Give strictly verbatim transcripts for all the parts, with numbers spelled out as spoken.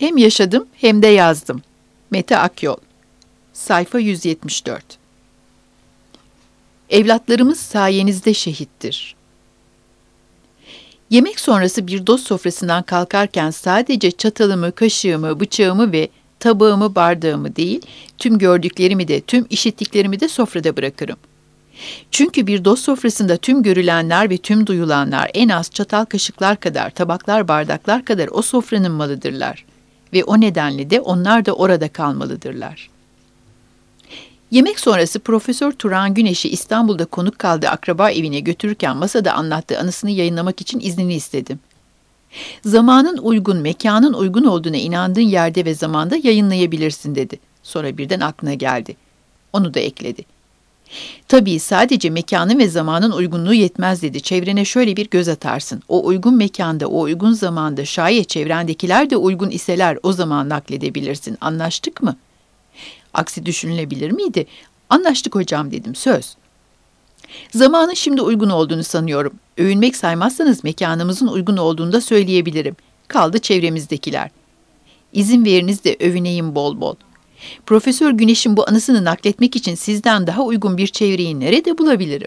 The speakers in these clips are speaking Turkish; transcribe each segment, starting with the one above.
Hem yaşadım hem de yazdım. Mete Akyol. Sayfa yüz yetmiş dört. Evlatlarımız sayenizde şehittir. Yemek sonrası bir dost sofrasından kalkarken sadece çatalımı, kaşığımı, bıçağımı ve tabağımı, bardağımı değil, tüm gördüklerimi de, tüm işittiklerimi de sofrada bırakırım. Çünkü bir dost sofrasında tüm görülenler ve tüm duyulanlar en az çatal kaşıklar kadar, tabaklar bardaklar kadar o sofranın malıdırlar. Ve o nedenle de onlar da orada kalmalıdırlar. Yemek sonrası Profesör Turan Güneş'i İstanbul'da konuk kaldığı akraba evine götürürken masada anlattığı anısını yayınlamak için iznini istedim. Zamanın uygun, mekanın uygun olduğuna inandığın yerde ve zamanda yayınlayabilirsin dedi. Sonra birden aklına geldi. Onu da ekledi. Tabii sadece mekanın ve zamanın uygunluğu yetmez dedi. Çevrene şöyle bir göz atarsın. O uygun mekanda, o uygun zamanda şayet çevrendekiler de uygun iseler o zaman nakledebilirsin. Anlaştık mı? Aksi düşünülebilir miydi? Anlaştık hocam dedim, söz. Zamanın şimdi uygun olduğunu sanıyorum. Övünmek saymazsanız mekanımızın uygun olduğunu da söyleyebilirim. Kaldı çevremizdekiler. İzin veriniz de övüneyim bol bol. Profesör Güneş'in bu anısını nakletmek için sizden daha uygun bir çevreyi nerede bulabilirim?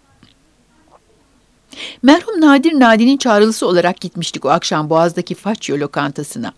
Merhum Nadir Nadi'nin çağrılısı olarak gitmiştik o akşam Boğaz'daki Faccio lokantasına.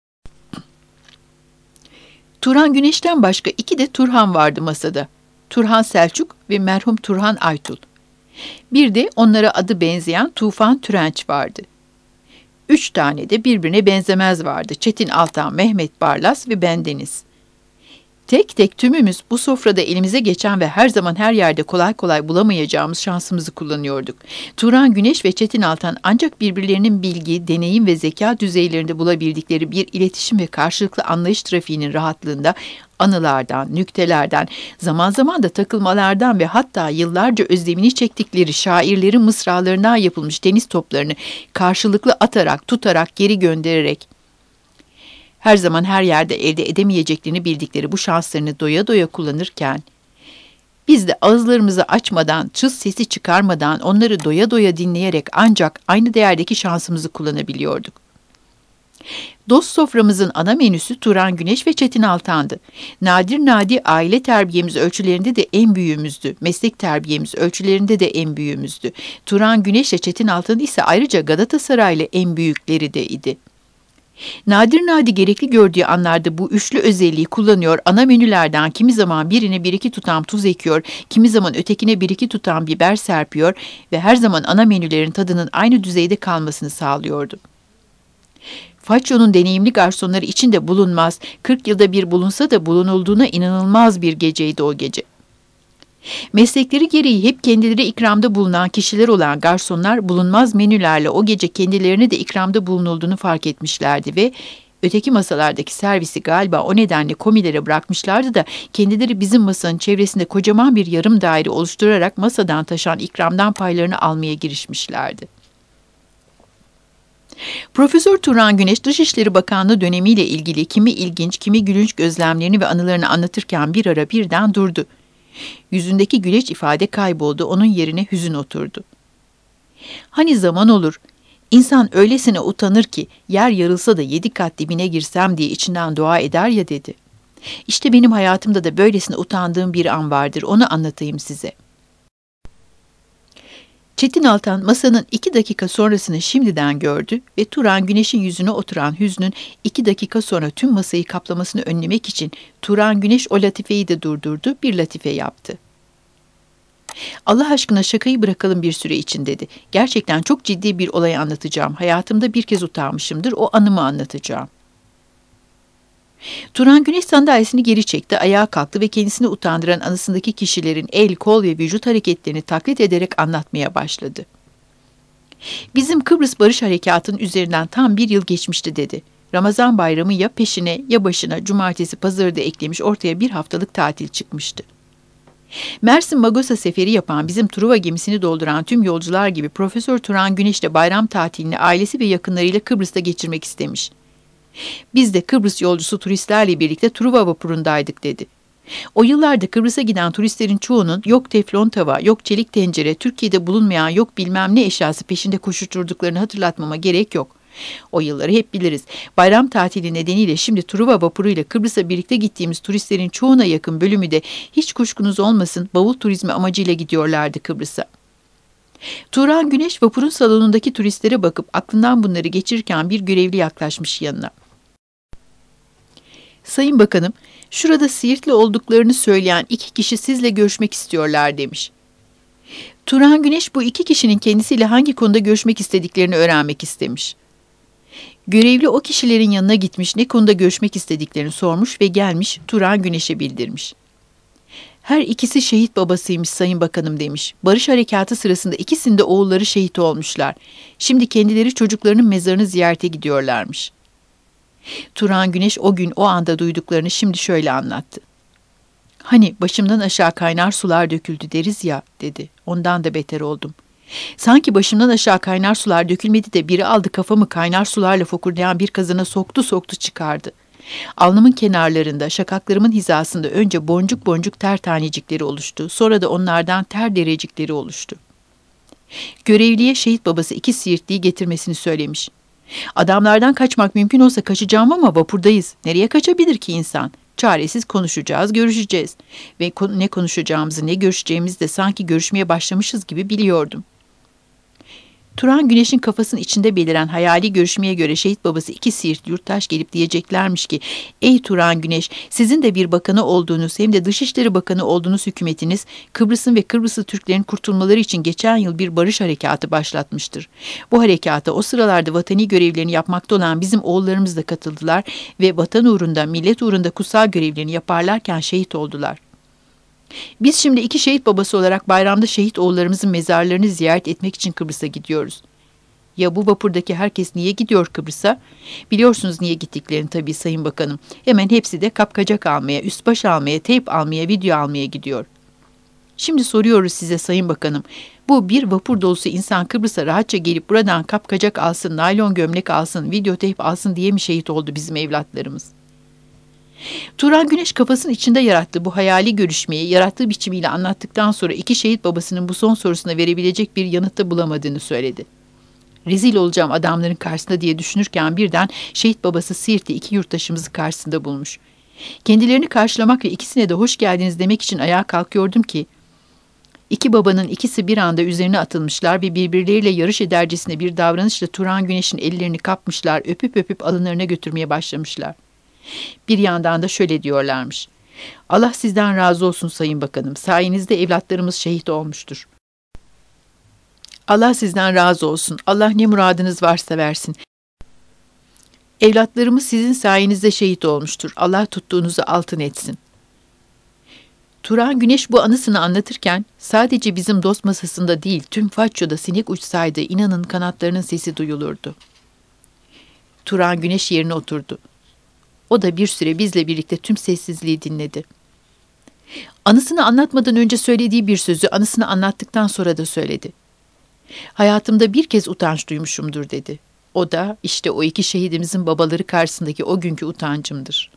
Turan Güneş'ten başka iki de Turhan vardı masada. Turhan Selçuk ve merhum Turhan Aytul. Bir de onlara adı benzeyen Tufan Türenç vardı. Üç tane de birbirine benzemez vardı. Çetin Altan, Mehmet Barlas ve bendeniz. Tek tek tümümüz bu sofrada elimize geçen ve her zaman her yerde kolay kolay bulamayacağımız şansımızı kullanıyorduk. Turan Güneş ve Çetin Altan ancak birbirlerinin bilgi, deneyim ve zeka düzeylerinde bulabildikleri bir iletişim ve karşılıklı anlayış trafiğinin rahatlığında anılardan, nüktelerden, zaman zaman da takılmalardan ve hatta yıllarca özlemini çektikleri şairlerin mısralarından yapılmış tenis toplarını karşılıklı atarak, tutarak, geri göndererek, her zaman her yerde elde edemeyeceklerini bildikleri bu şanslarını doya doya kullanırken, biz de ağızlarımızı açmadan, çıs sesi çıkarmadan onları doya doya dinleyerek ancak aynı değerdeki şansımızı kullanabiliyorduk. Dost soframızın ana menüsü Turan Güneş ve Çetin Altan'dı. Nadir Nadi aile terbiyemiz ölçülerinde de en büyüğümüzdü. Meslek terbiyemiz ölçülerinde de en büyüğümüzdü. Turan Güneş ile Çetin Altan ise ayrıca Galatasaray'la en büyükleri de idi. Nadir Nadi gerekli gördüğü anlarda bu üçlü özelliği kullanıyor, ana menülerden kimi zaman birine bir iki tutam tuz ekiyor, kimi zaman ötekine bir iki tutam biber serpiyor ve her zaman ana menülerin tadının aynı düzeyde kalmasını sağlıyordu. Faccio'nun deneyimli garsonları için de bulunmaz, kırk yılda bir bulunsa da bulunulduğuna inanılmaz bir geceydi o gece. Meslekleri gereği hep kendileri ikramda bulunan kişiler olan garsonlar bulunmaz menülerle o gece kendilerine de ikramda bulunulduğunu fark etmişlerdi ve öteki masalardaki servisi galiba o nedenle komilere bırakmışlardı da kendileri bizim masanın çevresinde kocaman bir yarım daire oluşturarak masadan taşan ikramdan paylarını almaya girişmişlerdi. Profesör Turan Güneş Dışişleri Bakanlığı dönemiyle ilgili kimi ilginç kimi gülünç gözlemlerini ve anılarını anlatırken bir ara birden durdu. Yüzündeki güleç ifade kayboldu, onun yerine hüzün oturdu. Hani zaman olur, insan öylesine utanır ki yer yarılsa da yedi kat dibine girsem diye içinden dua eder ya dedi. İşte benim hayatımda da böylesine utandığım bir an vardır, onu anlatayım size. Çetin Altan masanın iki dakika sonrasını şimdiden gördü ve Turan Güneş'in yüzüne oturan hüznün iki dakika sonra tüm masayı kaplamasını önlemek için Turan Güneş o latifeyi de durdurdu, bir latife yaptı. Allah aşkına şakayı bırakalım bir süre için dedi. Gerçekten çok ciddi bir olayı anlatacağım. Hayatımda bir kez utanmışımdır, o anımı anlatacağım. Turan Güneş sandalyesini geri çekti, ayağa kalktı ve kendisini utandıran anısındaki kişilerin el, kol ve vücut hareketlerini taklit ederek anlatmaya başladı. Bizim Kıbrıs Barış Harekatı'nın üzerinden tam bir yıl geçmişti dedi. Ramazan bayramı ya peşine ya başına cumartesi pazarı da eklemiş ortaya bir haftalık tatil çıkmıştı. Mersin Magosa seferi yapan bizim Truva gemisini dolduran tüm yolcular gibi Profesör Turan Güneş de bayram tatilini ailesi ve yakınlarıyla Kıbrıs'ta geçirmek istemiş. Biz de Kıbrıs yolcusu turistlerle birlikte Truva vapurundaydık dedi. O yıllarda Kıbrıs'a giden turistlerin çoğunun yok teflon tava, yok çelik tencere, Türkiye'de bulunmayan yok bilmem ne eşyası peşinde koşuşturduklarını hatırlatmama gerek yok. O yılları hep biliriz. Bayram tatili nedeniyle şimdi Truva vapuruyla Kıbrıs'a birlikte gittiğimiz turistlerin çoğuna yakın bölümü de hiç kuşkunuz olmasın bavul turizmi amacıyla gidiyorlardı Kıbrıs'a. Turan Güneş vapurun salonundaki turistlere bakıp aklından bunları geçirirken bir görevli yaklaşmış yanına. Sayın Bakanım, şurada Siirtli olduklarını söyleyen iki kişi sizle görüşmek istiyorlar demiş. Turan Güneş bu iki kişinin kendisiyle hangi konuda görüşmek istediklerini öğrenmek istemiş. Görevli o kişilerin yanına gitmiş, ne konuda görüşmek istediklerini sormuş ve gelmiş Turan Güneş'e bildirmiş. Her ikisi şehit babasıymış Sayın Bakanım demiş. Barış Harekatı sırasında ikisinde oğulları şehit olmuşlar. Şimdi kendileri çocuklarının mezarını ziyarete gidiyorlarmış. Turan Güneş o gün o anda duyduklarını şimdi şöyle anlattı. Hani başımdan aşağı kaynar sular döküldü deriz ya dedi. Ondan da beter oldum. Sanki başımdan aşağı kaynar sular dökülmedi de biri aldı kafamı kaynar sularla fokurdayan bir kazana soktu soktu çıkardı. Alnımın kenarlarında, şakaklarımın hizasında önce boncuk boncuk ter tanecikleri oluştu. Sonra da onlardan ter derecikleri oluştu. Görevliye şehit babası iki Siirtliyi getirmesini söylemiş. Adamlardan kaçmak mümkün olsa kaçacağım ama vapurdayız. Nereye kaçabilir ki insan? Çaresiz konuşacağız, görüşeceğiz. Ve ne konuşacağımızı, ne görüşeceğimizi de sanki görüşmeye başlamışız gibi biliyordum. Turan Güneş'in kafasının içinde beliren hayali görüşmeye göre şehit babası iki Siirt yurttaş gelip diyeceklermiş ki, ''Ey Turan Güneş, sizin de bir bakanı olduğunuz hem de Dışişleri Bakanı olduğunuz hükümetiniz, Kıbrıs'ın ve Kıbrıslı Türklerin kurtulmaları için geçen yıl bir barış harekatı başlatmıştır. Bu harekata o sıralarda vatani görevlerini yapmakta olan bizim oğullarımız da katıldılar ve vatan uğrunda, millet uğrunda kutsal görevlerini yaparlarken şehit oldular. Biz şimdi iki şehit babası olarak bayramda şehit oğullarımızın mezarlarını ziyaret etmek için Kıbrıs'a gidiyoruz. Ya bu vapurdaki herkes niye gidiyor Kıbrıs'a? Biliyorsunuz niye gittiklerini tabii Sayın Bakanım. Hemen hepsi de kapkacak almaya, üst baş almaya, teyp almaya, video almaya gidiyor. Şimdi soruyoruz size Sayın Bakanım. Bu bir vapur dolusu insan Kıbrıs'a rahatça gelip buradan kapkacak alsın, naylon gömlek alsın, video teyp alsın diye mi şehit oldu bizim evlatlarımız? Turan Güneş kafasının içinde yarattığı bu hayali görüşmeyi yarattığı biçimiyle anlattıktan sonra iki şehit babasının bu son sorusuna verebilecek bir yanıtta bulamadığını söyledi. Rezil olacağım adamların karşısında diye düşünürken birden şehit babası Siirt'te iki yurttaşımızı karşısında bulmuş. Kendilerini karşılamak ve ikisine de hoş geldiniz demek için ayağa kalkıyordum ki, İki babanın ikisi bir anda üzerine atılmışlar ve birbirleriyle yarış edercesine bir davranışla Turan Güneş'in ellerini kapmışlar, öpüp öpüp alınlarına götürmeye başlamışlar. Bir yandan da şöyle diyorlarmış. Allah sizden razı olsun Sayın Bakanım. Sayenizde evlatlarımız şehit olmuştur. Allah sizden razı olsun. Allah ne muradınız varsa versin. Evlatlarımız sizin sayenizde şehit olmuştur. Allah tuttuğunuzu altın etsin. Turan Güneş bu anısını anlatırken sadece bizim dost masasında değil tüm Façyo'da sinek uçsaydı inanın kanatlarının sesi duyulurdu. Turan Güneş yerine oturdu. O da bir süre bizle birlikte tüm sessizliği dinledi. Anısını anlatmadan önce söylediği bir sözü anısını anlattıktan sonra da söyledi. Hayatımda bir kez utanç duymuşumdur dedi. O da işte o iki şehidimizin babaları karşısındaki o günkü utancımdır.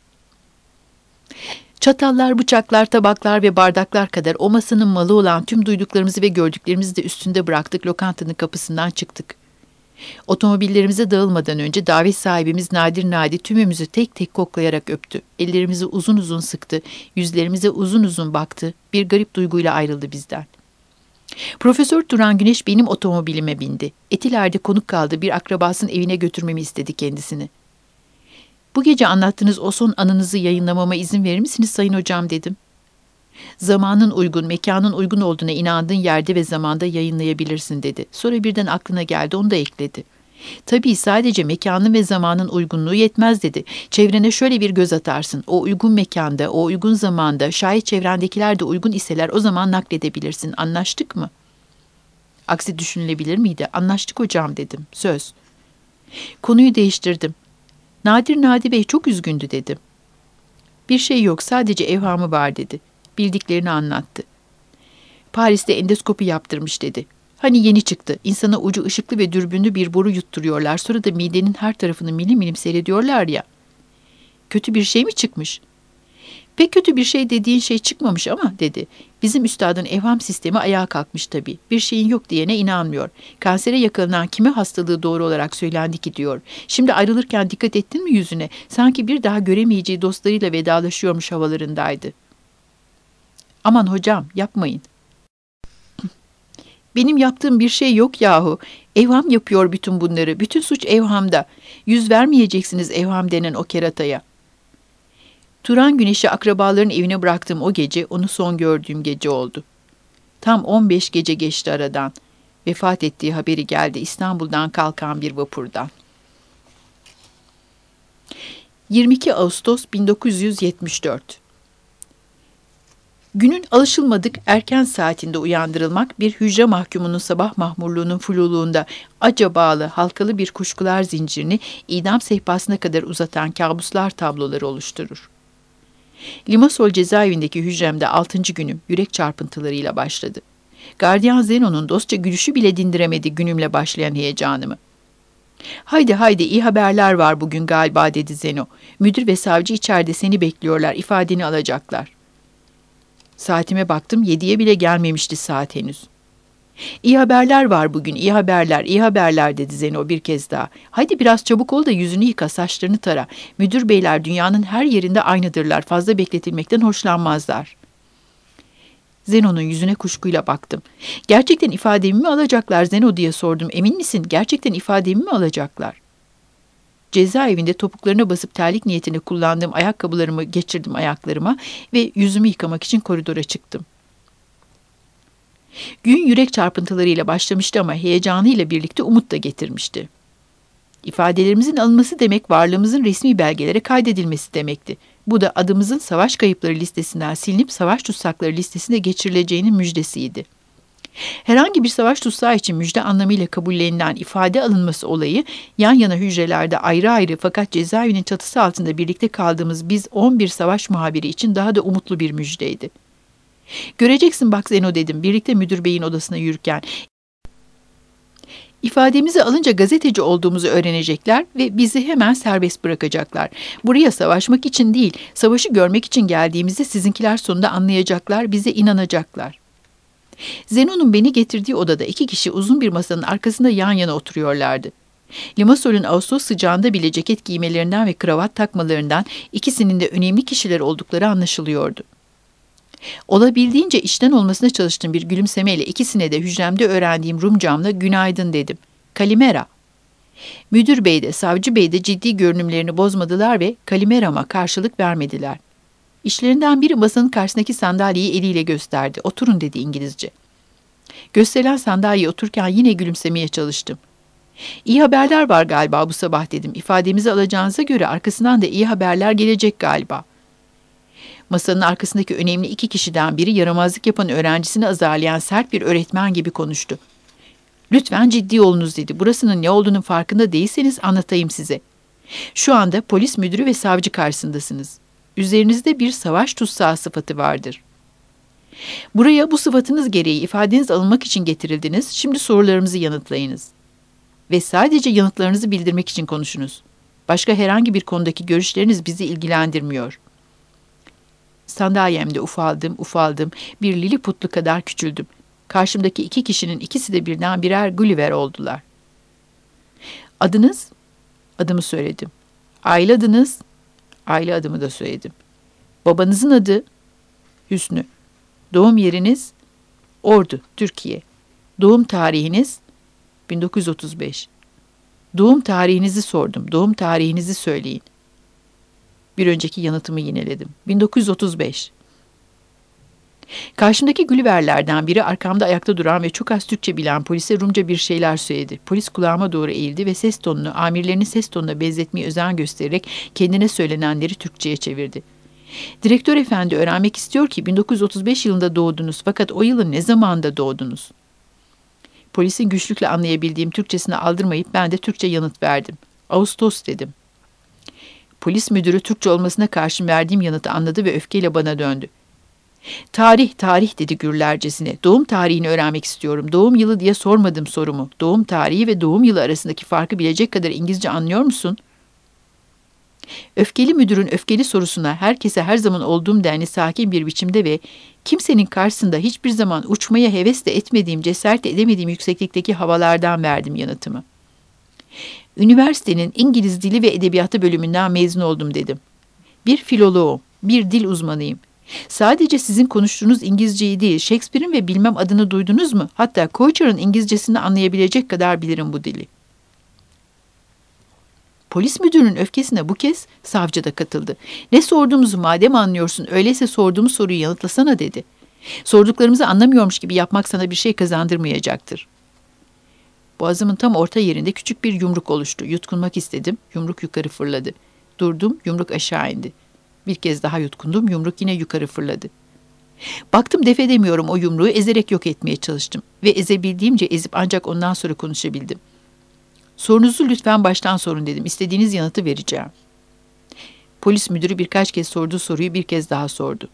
Çatallar, bıçaklar, tabaklar ve bardaklar kadar o masanın malı olan tüm duyduklarımızı ve gördüklerimizi de üstünde bıraktık, lokantanın kapısından çıktık. Otomobillerimize dağılmadan önce davet sahibimiz Nadir Nadi tümümüzü tek tek koklayarak öptü. Ellerimizi uzun uzun sıktı, yüzlerimize uzun uzun baktı, bir garip duyguyla ayrıldı bizden. Profesör Turan Güneş benim otomobilime bindi. Etiler'de konuk kaldı, bir akrabasının evine götürmemi istedi kendisini. Bu gece anlattığınız o son anınızı yayınlamama izin verir misiniz Sayın Hocam dedim. Zamanın uygun, mekanın uygun olduğuna inandığın yerde ve zamanda yayınlayabilirsin dedi. Sonra birden aklına geldi, onu da ekledi. Tabii sadece mekanın ve zamanın uygunluğu yetmez dedi. Çevrene şöyle bir göz atarsın. O uygun mekanda, o uygun zamanda, şayet çevrendekiler de uygun iseler o zaman nakledebilirsin. Anlaştık mı? Aksi düşünülebilir miydi? Anlaştık hocam dedim. Söz. Konuyu değiştirdim. Nadir Nadi Bey çok üzgündü dedim. Bir şey yok, sadece evhamı var dedi. Bildiklerini anlattı. Paris'te endoskopi yaptırmış dedi. Hani yeni çıktı. İnsana ucu ışıklı ve dürbünlü bir boru yutturuyorlar. Sonra da midenin her tarafını milim milim seyrediyorlar ya. Kötü bir şey mi çıkmış? Pek kötü bir şey dediğin şey çıkmamış ama dedi. Bizim üstadın evham sistemi ayağa kalkmış tabii. Bir şeyin yok diyene inanmıyor. Kansere yakalanan kime hastalığı doğru olarak söylendi ki diyor. Şimdi ayrılırken dikkat ettin mi yüzüne? Sanki bir daha göremeyeceği dostlarıyla vedalaşıyormuş havalarındaydı. Aman hocam yapmayın. Benim yaptığım bir şey yok yahu. Evham yapıyor bütün bunları. Bütün suç evhamda. Yüz vermeyeceksiniz evham denen o kerataya. Turan Güneş'i akrabaların evine bıraktığım o gece onu son gördüğüm gece oldu. Tam on beş gece geçti aradan. Vefat ettiği haberi geldi İstanbul'dan kalkan bir vapurdan. yirmi iki Ağustos bin dokuz yüz yetmiş dört. Günün alışılmadık erken saatinde uyandırılmak bir hücre mahkumunun sabah mahmurluğunun fluluğunda acabalı halkalı bir kuşkular zincirini idam sehpasına kadar uzatan kabuslar tabloları oluşturur. Limassol cezaevindeki hücremde altıncı günüm yürek çarpıntılarıyla başladı. Gardiyan Zeno'nun dostça gülüşü bile dindiremedi günümle başlayan heyecanımı. Haydi haydi iyi haberler var bugün galiba dedi Zeno. Müdür ve savcı içeride seni bekliyorlar, ifadeni alacaklar. Saatime baktım, yediye bile gelmemişti saat henüz. İyi haberler var bugün, iyi haberler, iyi haberler dedi Zeno bir kez daha. Haydi biraz çabuk ol da yüzünü yıka, saçlarını tara. Müdür beyler dünyanın her yerinde aynıdırlar, fazla bekletilmekten hoşlanmazlar. Zeno'nun yüzüne kuşkuyla baktım. Gerçekten ifademi mi alacaklar Zeno diye sordum. Emin misin? Gerçekten ifademi mi alacaklar? Cezaevinde topuklarına basıp terlik niyetine kullandığım ayakkabılarımı geçirdim ayaklarıma ve yüzümü yıkamak için koridora çıktım. Gün yürek çarpıntılarıyla başlamıştı ama heyecanıyla birlikte umut da getirmişti. İfadelerimizin alınması demek varlığımızın resmi belgelere kaydedilmesi demekti. Bu da adımızın savaş kayıpları listesinden silinip savaş tutsakları listesine geçirileceğinin müjdesiydi. Herhangi bir savaş tutsağı için müjde anlamıyla kabullenilen ifade alınması olayı yan yana hücrelerde ayrı ayrı fakat cezaevinin çatısı altında birlikte kaldığımız biz on bir savaş muhabiri için daha da umutlu bir müjdeydi. Göreceksin bak Zeno dedim birlikte müdür beyin odasına yürürken. İfademizi alınca gazeteci olduğumuzu öğrenecekler ve bizi hemen serbest bırakacaklar. Buraya savaşmak için değil, savaşı görmek için geldiğimizi sizinkiler sonunda anlayacaklar, bize inanacaklar. Zeno'nun beni getirdiği odada iki kişi uzun bir masanın arkasında yan yana oturuyorlardı. Limassol'ün Ağustos sıcağında bile ceket giymelerinden ve kravat takmalarından ikisinin de önemli kişiler oldukları anlaşılıyordu. Olabildiğince içten olmasına çalıştığım bir gülümsemeyle ikisine de hücremde öğrendiğim Rumcamla günaydın dedim. Kalimera. Müdür bey de savcı bey de ciddi görünümlerini bozmadılar ve kalimerama karşılık vermediler. İşlerinden biri masanın karşısındaki sandalyeyi eliyle gösterdi. Oturun dedi İngilizce. Gösterilen sandalyeye otururken yine gülümsemeye çalıştım. İyi haberler var galiba bu sabah dedim. İfademizi alacağınıza göre arkasından da iyi haberler gelecek galiba. Masanın arkasındaki önemli iki kişiden biri yaramazlık yapan öğrencisini azarlayan sert bir öğretmen gibi konuştu. Lütfen ciddi olunuz dedi. Burasının ne olduğunun farkında değilseniz anlatayım size. Şu anda polis müdürü ve savcı karşısındasınız. Üzerinizde bir savaş tutsağı sıfatı vardır. Buraya bu sıfatınız gereği ifadeniz alınmak için getirildiniz. Şimdi sorularımızı yanıtlayınız. Ve sadece yanıtlarınızı bildirmek için konuşunuz. Başka herhangi bir konudaki görüşleriniz bizi ilgilendirmiyor. Sandalyemde ufaldım, ufaldım. Bir liliputlu kadar küçüldüm. Karşımdaki iki kişinin ikisi de birden birer Gulliver oldular. Adınız? Adımı söyledim. Aile adınız? Aile adımı da söyledim. Babanızın adı? Hüsnü. Doğum yeriniz? Ordu, Türkiye. Doğum tarihiniz? bin dokuz yüz otuz beş. Doğum tarihinizi sordum. Doğum tarihinizi söyleyin. Bir önceki yanıtımı yineledim. bin dokuz yüz otuz beş. Karşımdaki Gulliver'lerden biri arkamda ayakta duran ve çok az Türkçe bilen polise Rumca bir şeyler söyledi. Polis kulağıma doğru eğildi ve ses tonunu, amirlerinin ses tonuna benzetmeye özen göstererek kendine söylenenleri Türkçe'ye çevirdi. Direktör efendi öğrenmek istiyor ki bin dokuz yüz otuz beş yılında doğdunuz fakat o yılın ne zamanında doğdunuz? Polisin güçlükle anlayabildiğim Türkçesini aldırmayıp ben de Türkçe yanıt verdim. Ağustos dedim. Polis müdürü Türkçe olmasına karşın verdiğim yanıtı anladı ve öfkeyle bana döndü. Tarih, tarih dedi gürlercesine. Doğum tarihini öğrenmek istiyorum. Doğum yılı diye sormadım sorumu. Doğum tarihi ve doğum yılı arasındaki farkı bilecek kadar İngilizce anlıyor musun? Öfkeli müdürün öfkeli sorusuna herkese her zaman olduğum denli sakin bir biçimde ve kimsenin karşısında hiçbir zaman uçmaya heves de etmediğim, cesaret de edemediğim yükseklikteki havalardan verdim yanıtımı. Üniversitenin İngiliz Dili ve Edebiyatı bölümünden mezun oldum dedim. Bir filoloğum, bir dil uzmanıyım. Sadece sizin konuştuğunuz İngilizceyi değil, Shakespeare'in ve bilmem adını duydunuz mu? Hatta Koyçar'ın İngilizcesini anlayabilecek kadar bilirim bu dili. Polis müdürünün öfkesine bu kez savcı da katıldı. Ne sorduğumuzu madem anlıyorsun, öyleyse sorduğumuz soruyu yanıtlasana dedi. Sorduklarımızı anlamıyormuş gibi yapmak sana bir şey kazandırmayacaktır. Boğazımın tam orta yerinde küçük bir yumruk oluştu. Yutkunmak istedim, yumruk yukarı fırladı. Durdum, yumruk aşağı indi. Bir kez daha yutkundum, yumruk yine yukarı fırladı. Baktım def edemiyorum o yumruğu, ezerek yok etmeye çalıştım. Ve ezebildiğimce ezip ancak ondan sonra konuşabildim. Sorunuzu lütfen baştan sorun dedim. İstediğiniz yanıtı vereceğim. Polis müdürü birkaç kez sorduğu soruyu bir kez daha sordu.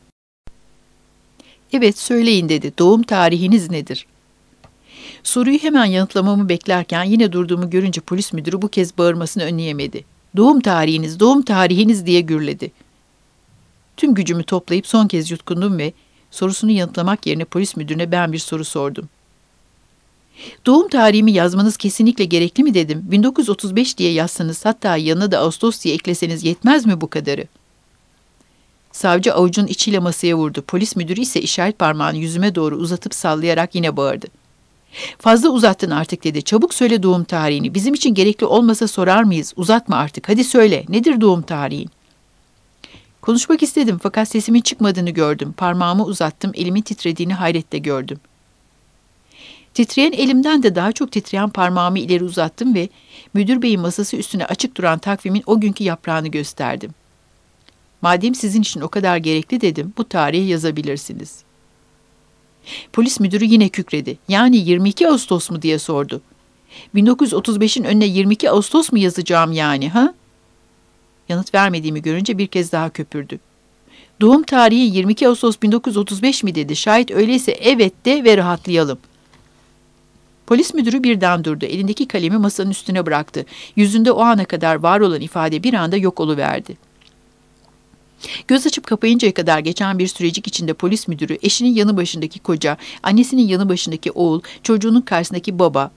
Evet, söyleyin dedi. Doğum tarihiniz nedir? Soruyu hemen yanıtlamamı beklerken yine durduğumu görünce polis müdürü bu kez bağırmasını önleyemedi. Doğum tarihiniz, doğum tarihiniz diye gürledi. Tüm gücümü toplayıp son kez yutkundum ve sorusunu yanıtlamak yerine polis müdürüne ben bir soru sordum. Doğum tarihimi yazmanız kesinlikle gerekli mi dedim. bin dokuz yüz otuz beş diye yazsanız, hatta yanına da Ağustos diye ekleseniz yetmez mi bu kadarı? Savcı avucunun içiyle masaya vurdu. Polis müdürü ise işaret parmağını yüzüme doğru uzatıp sallayarak yine bağırdı. Fazla uzattın artık dedi. Çabuk söyle doğum tarihini. Bizim için gerekli olmasa sorar mıyız? Uzatma artık. Hadi söyle. Nedir doğum tarihin? Konuşmak istedim fakat sesimin çıkmadığını gördüm. Parmağımı uzattım. Elimin titrediğini hayretle gördüm. Titreyen elimden de daha çok titreyen parmağımı ileri uzattım ve müdür beyin masası üstüne açık duran takvimin o günkü yaprağını gösterdim. Madem sizin için o kadar gerekli dedim, bu tarihi yazabilirsiniz. Polis müdürü yine kükredi. Yani yirmi iki Ağustos mu diye sordu. bin dokuz yüz otuz beşin önüne yirmi iki Ağustos mu yazacağım yani ha? Yanıt vermediğimi görünce bir kez daha köpürdü. Doğum tarihi yirmi iki Ağustos bin dokuz yüz otuz beş mi dedi. Şayet öyleyse evet de ve rahatlayalım. Polis müdürü birden durdu. Elindeki kalemi masanın üstüne bıraktı. Yüzünde o ana kadar var olan ifade bir anda yok oluverdi. Göz açıp kapayıncaya kadar geçen bir sürecik içinde polis müdürü, eşinin yanı başındaki koca, annesinin yanı başındaki oğul, çocuğunun karşısındaki baba,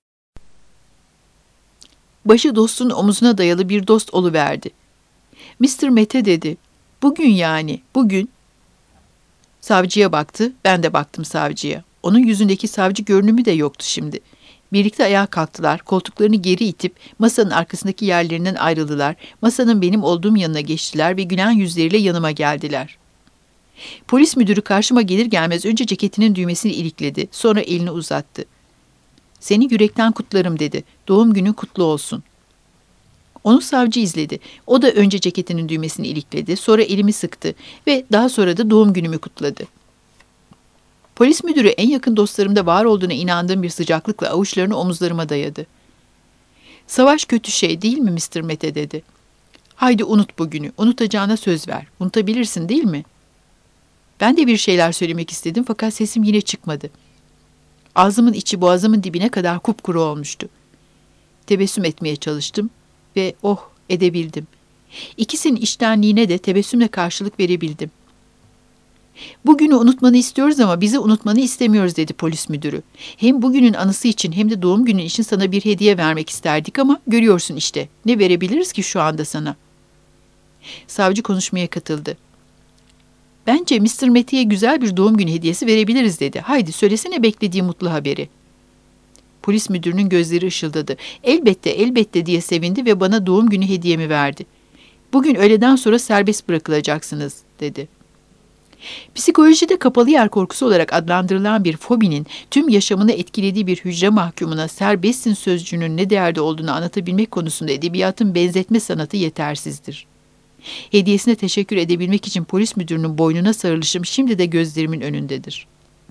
başı dostun omuzuna dayalı bir dost oluverdi. mister Mete dedi. Bugün yani, bugün. Savcıya baktı, ben de baktım savcıya. Onun yüzündeki savcı görünümü de yoktu şimdi. Birlikte ayağa kalktılar, koltuklarını geri itip masanın arkasındaki yerlerinden ayrıldılar. Masanın benim olduğum yanına geçtiler ve gülen yüzleriyle yanıma geldiler. Polis müdürü karşıma gelir gelmez önce ceketinin düğmesini ilikledi, sonra elini uzattı. Seni yürekten kutlarım dedi, doğum günün kutlu olsun. Onu savcı izledi. O da önce ceketinin düğmesini ilikledi, sonra elimi sıktı ve daha sonra da doğum günümü kutladı. Polis müdürü en yakın dostlarımda var olduğuna inandığım bir sıcaklıkla avuçlarını omuzlarıma dayadı. Savaş kötü şey değil mi mister Mete dedi. Haydi unut bugünü, unutacağına söz ver. Unutabilirsin değil mi? Ben de bir şeyler söylemek istedim fakat sesim yine çıkmadı. Ağzımın içi boğazımın dibine kadar kupkuru olmuştu. Tebessüm etmeye çalıştım ve oh edebildim. İkisinin içtenliğine de tebessümle karşılık verebildim. Bugünü unutmanı istiyoruz ama bizi unutmanı istemiyoruz dedi polis müdürü. Hem bugünün anısı için hem de doğum günün için sana bir hediye vermek isterdik ama görüyorsun işte. Ne verebiliriz ki şu anda sana? Savcı konuşmaya katıldı. Bence mister Mete'ye güzel bir doğum günü hediyesi verebiliriz dedi. Haydi söylesene beklediği mutlu haberi. Polis müdürünün gözleri ışıldadı. Elbette elbette diye sevindi ve bana doğum günü hediyemi verdi. Bugün öğleden sonra serbest bırakılacaksınız dedi. Psikolojide kapalı yer korkusu olarak adlandırılan bir fobinin tüm yaşamını etkilediği bir hücre mahkumuna serbestsin sözcüğünün ne değerde olduğunu anlatabilmek konusunda edebiyatın benzetme sanatı yetersizdir. Hediyesine teşekkür edebilmek için polis müdürünün boynuna sarılışım şimdi de gözlerimin önündedir.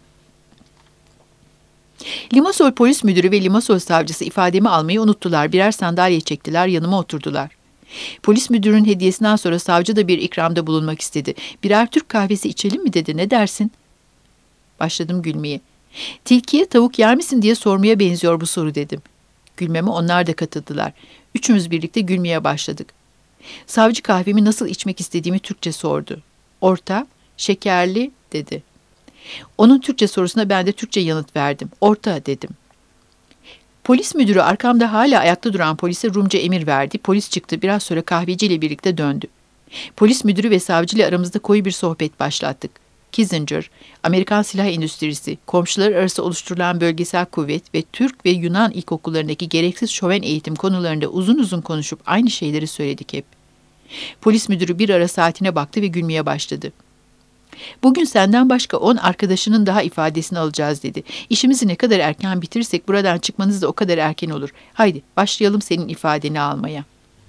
Limasol polis müdürü ve Limasol savcısı ifademi almayı unuttular. Birer sandalye çektiler, yanıma oturdular. Polis müdürünün hediyesinden sonra savcı da bir ikramda bulunmak istedi. Birer Türk kahvesi içelim mi dedi, ne dersin? Başladım gülmeye. Tilkiye tavuk yer misin diye sormaya benziyor bu soru dedim. Gülmeme onlar da katıldılar. Üçümüz birlikte gülmeye başladık. Savcı kahvemi nasıl içmek istediğimi Türkçe sordu. Orta, şekerli dedi. Onun Türkçe sorusuna ben de Türkçe yanıt verdim. Orta dedim. Polis müdürü arkamda hala ayakta duran polise Rumca emir verdi. Polis çıktı. Biraz sonra kahveciyle birlikte döndü. Polis müdürü ve savcıyla aramızda koyu bir sohbet başlattık. Kissinger, Amerikan silah endüstrisi, komşular arası oluşturulan bölgesel kuvvet ve Türk ve Yunan ilkokullarındaki gereksiz şoven eğitim konularında uzun uzun konuşup aynı şeyleri söyledik hep. Polis müdürü bir ara saatine baktı ve gülmeye başladı. Bugün senden başka on arkadaşının daha ifadesini alacağız dedi. İşimizi ne kadar erken bitirirsek buradan çıkmanız da o kadar erken olur. Haydi başlayalım senin ifadeni almaya.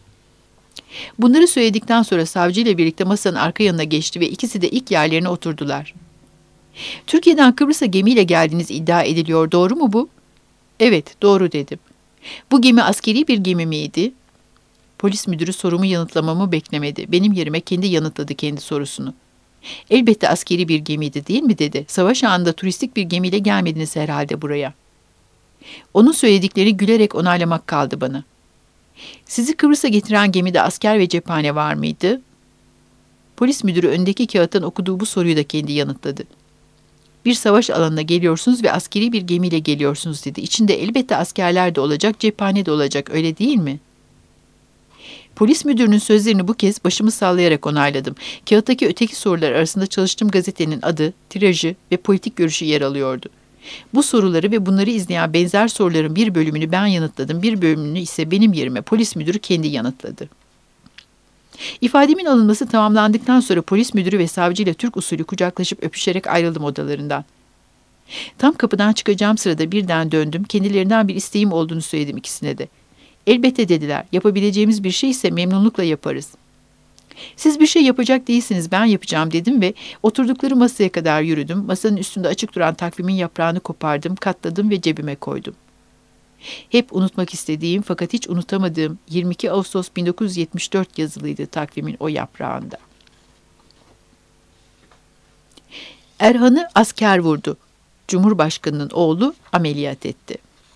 Bunları söyledikten sonra savcıyla birlikte masanın arka yanına geçti ve ikisi de ilk yerlerine oturdular. Türkiye'den Kıbrıs'a gemiyle geldiğiniz iddia ediliyor, doğru mu bu? Evet, doğru dedim. Bu gemi askeri bir gemi miydi? Polis müdürü sorumu yanıtlamamı beklemedi. Benim yerime kendi yanıtladı kendi sorusunu. Elbette askeri bir gemiydi değil mi dedi. Savaş anında turistik bir gemiyle gelmediniz herhalde buraya. Onun söyledikleri gülerek onaylamak kaldı bana. Sizi Kıbrıs'a getiren gemide asker ve cephane var mıydı? Polis müdürü öndeki kağıttan okuduğu bu soruyu da kendi yanıtladı. Bir savaş alanına geliyorsunuz ve askeri bir gemiyle geliyorsunuz dedi. İçinde elbette askerler de olacak, cephane de olacak, öyle değil mi? Polis müdürünün sözlerini bu kez başımı sallayarak onayladım. Kağıttaki öteki sorular arasında çalıştığım gazetenin adı, tirajı ve politik görüşü yer alıyordu. Bu soruları ve bunları izleyen benzer soruların bir bölümünü ben yanıtladım, bir bölümünü ise benim yerime polis müdürü kendi yanıtladı. İfademin alınması tamamlandıktan sonra polis müdürü ve savcıyla Türk usulü kucaklaşıp öpüşerek ayrıldım odalarından. Tam kapıdan çıkacağım sırada birden döndüm, kendilerinden bir isteğim olduğunu söyledim ikisine de. Elbette dediler, yapabileceğimiz bir şey ise memnunlukla yaparız. Siz bir şey yapacak değilsiniz, ben yapacağım dedim ve oturdukları masaya kadar yürüdüm. Masanın üstünde açık duran takvimin yaprağını kopardım, katladım ve cebime koydum. Hep unutmak istediğim fakat hiç unutamadığım yirmi iki Ağustos bin dokuz yüz yetmiş dört yazılıydı takvimin o yaprağında. Erhan'ı asker vurdu. Cumhurbaşkanının oğlu ameliyat etti.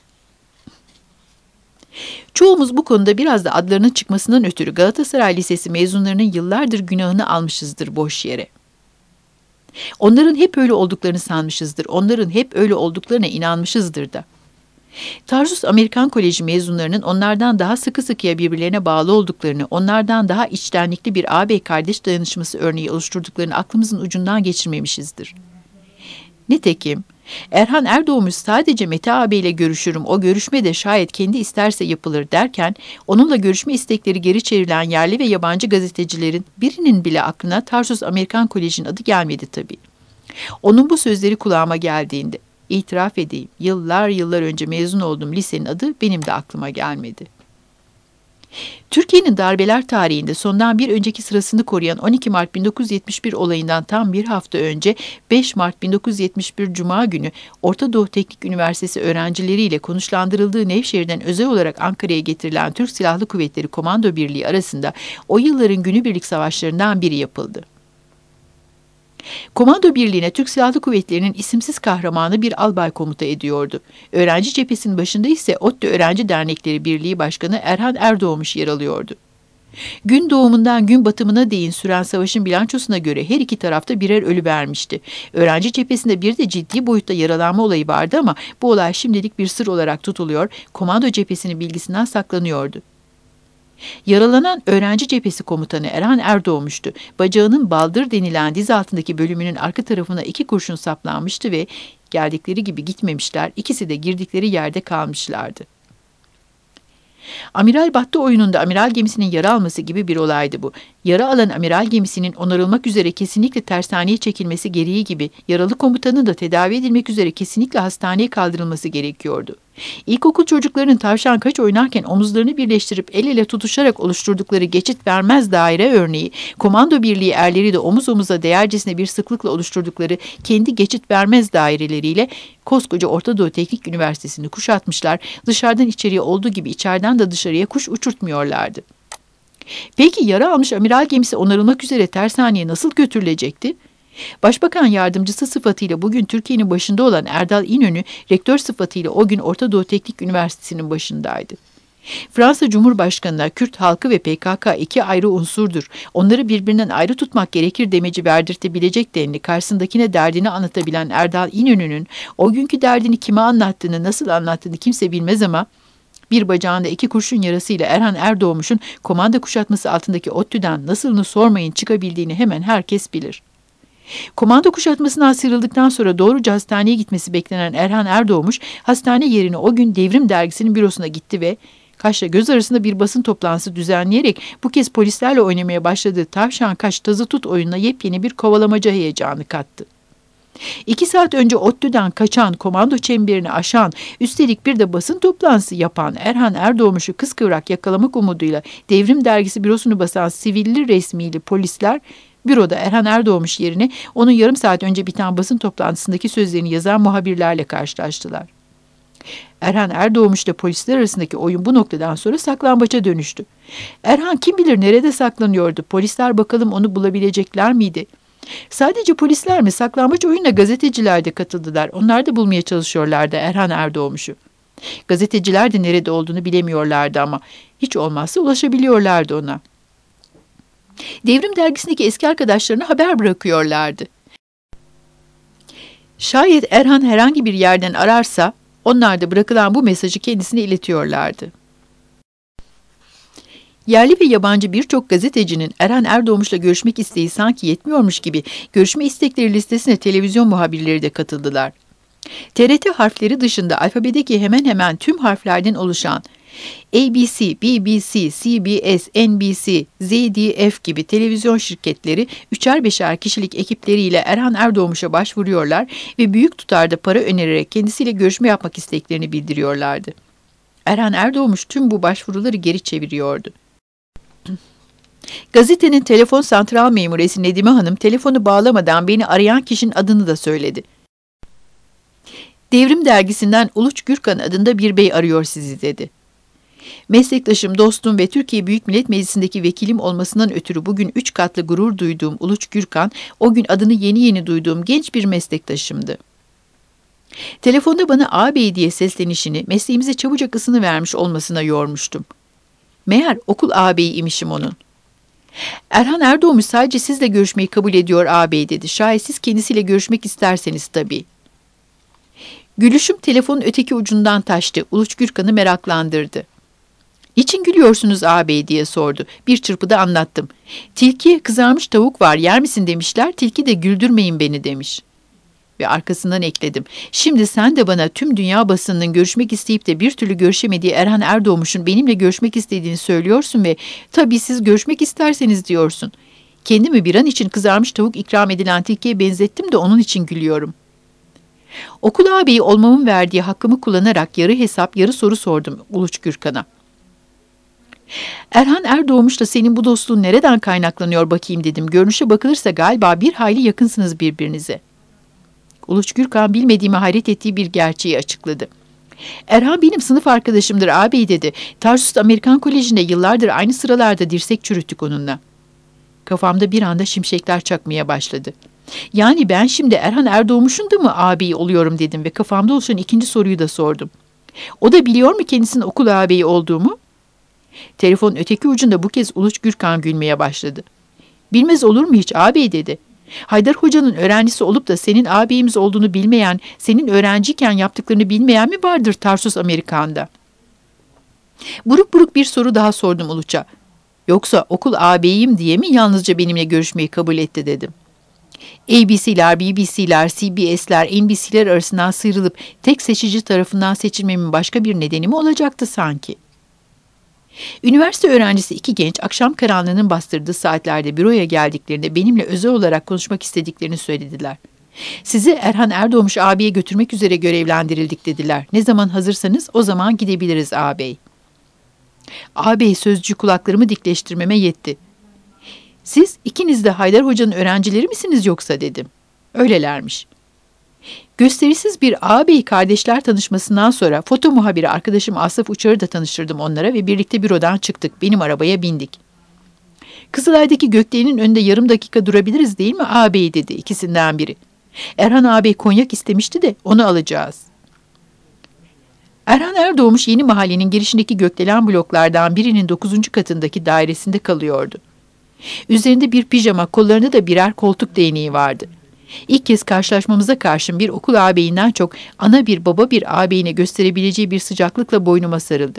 Çoğumuz bu konuda biraz da adlarının çıkmasından ötürü Galatasaray Lisesi mezunlarının yıllardır günahını almışızdır boş yere. Onların hep öyle olduklarını sanmışızdır, onların hep öyle olduklarına inanmışızdır da. Tarsus Amerikan Koleji mezunlarının onlardan daha sıkı sıkıya birbirlerine bağlı olduklarını, onlardan daha içtenlikli bir ağabey kardeş dayanışması örneği oluşturduklarını aklımızın ucundan geçirmemişizdir. Nitekim, Erhan Erdoğmuş sadece Mete ağabeyle görüşürüm, o görüşme de şayet kendi isterse yapılır derken, onunla görüşme istekleri geri çevrilen yerli ve yabancı gazetecilerin birinin bile aklına Tarsus Amerikan Koleji'nin adı gelmedi tabii. Onun bu sözleri kulağıma geldiğinde, itiraf edeyim, yıllar yıllar önce mezun olduğum lisenin adı benim de aklıma gelmedi. Türkiye'nin darbeler tarihinde sondan bir önceki sırasını koruyan on iki Mart bin dokuz yüz yetmiş bir olayından tam bir hafta önce beş Mart bin dokuz yüz yetmiş bir Cuma günü Orta Doğu Teknik Üniversitesi öğrencileriyle konuşlandırıldığı Nevşehir'den özel olarak Ankara'ya getirilen Türk Silahlı Kuvvetleri Komando Birliği arasında o yılların günübirlik savaşlarından biri yapıldı. Komando Birliği'ne Türk Silahlı Kuvvetleri'nin isimsiz kahramanı bir albay komuta ediyordu. Öğrenci cephesinin başında ise ODTÜ Öğrenci Dernekleri Birliği Başkanı Erhan Erdoğmuş yer alıyordu. Gün doğumundan gün batımına değin süren savaşın bilançosuna göre her iki tarafta birer ölü vermişti. Öğrenci cephesinde bir de ciddi boyutta yaralanma olayı vardı ama bu olay şimdilik bir sır olarak tutuluyor, komando cephesinin bilgisinden saklanıyordu. Yaralanan öğrenci cephesi komutanı Erhan Erdoğmuş'tu. Bacağının baldır denilen diz altındaki bölümünün arka tarafına iki kurşun saplanmıştı ve geldikleri gibi gitmemişler, ikisi de girdikleri yerde kalmışlardı. Amiral Battı oyununda amiral gemisinin yara alması gibi bir olaydı bu. Yara alan amiral gemisinin onarılmak üzere kesinlikle tersaneye çekilmesi gereği gibi yaralı komutanın da tedavi edilmek üzere kesinlikle hastaneye kaldırılması gerekiyordu. İlkokul çocuklarının tavşan kaç oynarken omuzlarını birleştirip el ele tutuşarak oluşturdukları geçit vermez daire örneği, komando birliği erleri de omuz omuza değercesine bir sıklıkla oluşturdukları kendi geçit vermez daireleriyle koskoca Orta Doğu Teknik Üniversitesi'ni kuşatmışlar, dışarıdan içeriye olduğu gibi içeriden de dışarıya kuş uçurtmuyorlardı. Peki yara almış amiral gemisi onarılmak üzere tersaneye nasıl götürülecekti? Başbakan yardımcısı sıfatıyla bugün Türkiye'nin başında olan Erdal İnönü, rektör sıfatıyla o gün Orta Doğu Teknik Üniversitesi'nin başındaydı. Fransa Cumhurbaşkanı'na Kürt halkı ve P K K iki ayrı unsurdur. Onları birbirinden ayrı tutmak gerekir demeci verdirtebilecek denli karşısındakine derdini anlatabilen Erdal İnönü'nün o günkü derdini kime anlattığını, nasıl anlattığını kimse bilmez ama bir bacağında iki kurşun yarasıyla Erhan Erdoğmuş'un komanda kuşatması altındaki ODTÜ'den nasılını sormayın çıkabildiğini hemen herkes bilir. Komando kuşatmasından sıyrıldıktan sonra doğruca hastaneye gitmesi beklenen Erhan Erdoğmuş, hastane yerine o gün Devrim Dergisi'nin bürosuna gitti ve Kaş'la göz arasında bir basın toplantısı düzenleyerek bu kez polislerle oynamaya başladığı tavşan kaç tazı tut oyununa yepyeni bir kovalamaca heyecanı kattı. İki saat önce ODTÜ'den kaçan, komando çemberini aşan, üstelik bir de basın toplantısı yapan Erhan Erdoğmuş'u kıskıvrak yakalamak umuduyla Devrim Dergisi bürosunu basan sivilli resmili polisler, büroda Erhan Erdoğmuş yerine onun yarım saat önce biten basın toplantısındaki sözlerini yazan muhabirlerle karşılaştılar. Erhan Erdoğmuş ile polisler arasındaki oyun bu noktadan sonra saklambaça dönüştü. Erhan kim bilir nerede saklanıyordu, polisler bakalım onu bulabilecekler miydi? Sadece polisler mi, saklambaç oyununa gazeteciler de katıldılar. Onlar da bulmaya çalışıyorlardı Erhan Erdoğmuş'u. Gazeteciler de nerede olduğunu bilemiyorlardı ama hiç olmazsa ulaşabiliyorlardı ona. Devrim Dergisi'ndeki eski arkadaşlarına haber bırakıyorlardı. Şayet Erhan herhangi bir yerden ararsa onlar da bırakılan bu mesajı kendisine iletiyorlardı. Yerli ve yabancı birçok gazetecinin Erhan Erdoğmuş'la görüşmek isteği sanki yetmiyormuş gibi görüşme istekleri listesine televizyon muhabirleri de katıldılar. T R T harfleri dışında alfabedeki hemen hemen tüm harflerden oluşan A B C, B B C, C B S, N B C, Z D F gibi televizyon şirketleri üçer beşer kişilik ekipleriyle Erhan Erdoğmuş'a başvuruyorlar ve büyük tutarda para önererek kendisiyle görüşme yapmak isteklerini bildiriyorlardı. Erhan Erdoğmuş tüm bu başvuruları geri çeviriyordu. Gazetenin telefon santral memuresi Nedime Hanım telefonu bağlamadan beni arayan kişinin adını da söyledi. Devrim Dergisi'nden Uluç Gürkan adında bir bey arıyor sizi dedi. Meslektaşım, dostum ve Türkiye Büyük Millet Meclisi'ndeki vekilim olmasından ötürü bugün üç katlı gurur duyduğum Uluç Gürkan, o gün adını yeni yeni duyduğum genç bir meslektaşımdı. Telefonda bana ağabey diye seslenişini mesleğimize çabucak ısını vermiş olmasına yormuştum. Meğer okul ağabeyi imişim onun. Erhan Erdoğmuş sadece sizle görüşmeyi kabul ediyor ağabey dedi. Şayet siz kendisiyle görüşmek isterseniz tabii. Gülüşüm telefonun öteki ucundan taştı. Uluç Gürkan'ı meraklandırdı. "Niçin gülüyorsunuz ağabey?" diye sordu. Bir çırpıda anlattım. "Tilkiye kızarmış tavuk var, yer misin?" demişler. Tilki de "Güldürmeyin beni" demiş. Ve arkasından ekledim. "Şimdi sen de bana tüm dünya basınının görüşmek isteyip de bir türlü görüşemediği Erhan Erdoğmuş'un benimle görüşmek istediğini söylüyorsun ve tabii siz görüşmek isterseniz diyorsun. Kendimi bir an için kızarmış tavuk ikram edilen tilkiye benzettim de onun için gülüyorum." Okul ağabeyi olmamın verdiği hakkımı kullanarak yarı hesap yarı soru sordum Uluç Gürkan'a. "Erhan Erdoğmuş'la senin bu dostluğun nereden kaynaklanıyor bakayım?" dedim. "Görünüşe bakılırsa galiba bir hayli yakınsınız birbirinize." Uluç Gürkan bilmediğime hayret ettiği bir gerçeği açıkladı. "Erhan benim sınıf arkadaşımdır ağabey" dedi. "Tarsus Amerikan Koleji'nde yıllardır aynı sıralarda dirsek çürüttük onunla." Kafamda bir anda şimşekler çakmaya başladı. "Yani ben şimdi Erhan Erdoğmuş'un da mı ağabeyi oluyorum?" dedim ve kafamda oluşan ikinci soruyu da sordum. "O da biliyor mu kendisinin okul ağabeyi olduğumu?" Telefonun öteki ucunda bu kez Uluç Gürkan gülmeye başladı. "Bilmez olur mu hiç ağabey?" dedi. "Haydar Hoca'nın öğrencisi olup da senin ağabeyimiz olduğunu bilmeyen, senin öğrenciyken yaptıklarını bilmeyen mi vardır Tarsus Amerikan'da?" Buruk buruk bir soru daha sordum Uluç'a. "Yoksa okul ağabeyim diye mi yalnızca benimle görüşmeyi kabul etti?" dedim. A B C'ler, B B C'ler, C B S'ler, N B C'ler arasından sıyrılıp tek seçici tarafından seçilmemin başka bir nedeni mi olacaktı sanki? Üniversite öğrencisi iki genç akşam karanlığının bastırdığı saatlerde büroya geldiklerinde benimle özel olarak konuşmak istediklerini söylediler. "Sizi Erhan Erdoğmuş ağabeye götürmek üzere görevlendirildik" dediler. "Ne zaman hazırsanız o zaman gidebiliriz ağabey." Ağabey sözcüğü kulaklarımı dikleştirmeme yetti. "Siz ikiniz de Haydar Hoca'nın öğrencileri misiniz yoksa?" dedim. "Öylelermiş." Gösterisiz bir ağabey kardeşler tanışmasından sonra foto muhabiri arkadaşım Asaf Uçar'ı da tanıştırdım onlara ve birlikte bürodan çıktık. Benim arabaya bindik. "Kızılay'daki gökdelenin önünde yarım dakika durabiliriz değil mi ağabey?" dedi ikisinden biri. "Erhan ağabey konyak istemişti de onu alacağız." Erhan Erdoğmuş yeni mahallenin girişindeki gökdelen bloklardan birinin dokuzuncu katındaki dairesinde kalıyordu. Üzerinde bir pijama, kollarında da birer koltuk değneği vardı. İlk kez karşılaşmamıza karşın bir okul ağabeyinden çok ana bir baba bir ağabeyine gösterebileceği bir sıcaklıkla boynuma sarıldı.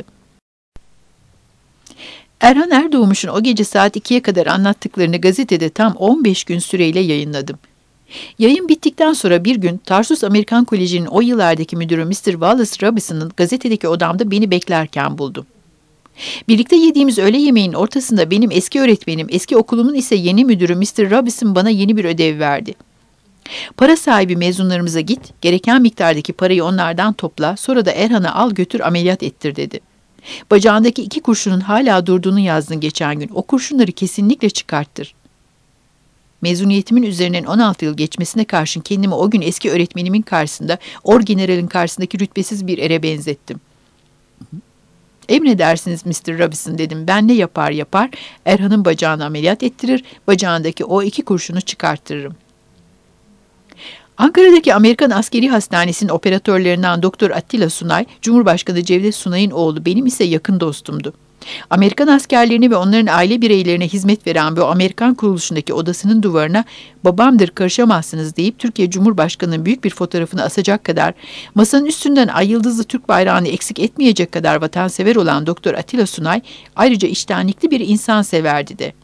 Erhan Erdoğmuş'un o gece saat ikiye kadar anlattıklarını gazetede tam on beş gün süreyle yayınladım. Yayın bittikten sonra bir gün Tarsus Amerikan Koleji'nin o yıllardaki müdürü mister Wallace Robinson'ın gazetedeki odamda beni beklerken buldum. Birlikte yediğimiz öğle yemeğinin ortasında benim eski öğretmenim, eski okulumun ise yeni müdürü mister Robinson bana yeni bir ödev verdi. Para sahibi mezunlarımıza git, gereken miktardaki parayı onlardan topla, sonra da Erhan'ı al götür ameliyat ettir dedi. Bacağındaki iki kurşunun hala durduğunu yazdın geçen gün. O kurşunları kesinlikle çıkarttır. Mezuniyetimin üzerinden on altı yıl geçmesine karşın kendimi o gün eski öğretmenimin karşısında, orgeneralin karşısındaki rütbesiz bir ere benzettim. Emredersiniz mister Robinson dedim. Ben ne yapar yapar, Erhan'ın bacağını ameliyat ettirir, bacağındaki o iki kurşunu çıkarttırırım. Ankara'daki Amerikan Askeri Hastanesi'nin operatörlerinden Doktor Attila Sunay, Cumhurbaşkanı Cevdet Sunay'ın oğlu, benim ise yakın dostumdu. Amerikan askerlerine ve onların aile bireylerine hizmet veren bu Amerikan kuruluşundaki odasının duvarına "Babamdır, karışamazsınız" deyip Türkiye Cumhurbaşkanı'nın büyük bir fotoğrafını asacak kadar, masanın üstünden ay yıldızlı Türk bayrağını eksik etmeyecek kadar vatansever olan Doktor Attila Sunay, ayrıca içtenlikli bir insanseverdi de.